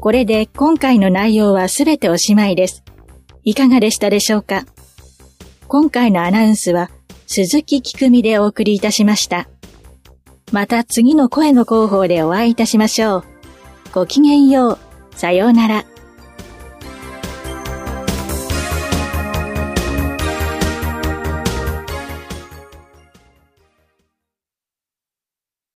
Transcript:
これで今回の内容はすべておしまいです。いかがでしたでしょうか。今回のアナウンスは鈴木きくみでお送りいたしました。また次の声の広報でお会いいたしましょう。ごきげんよう。さようなら。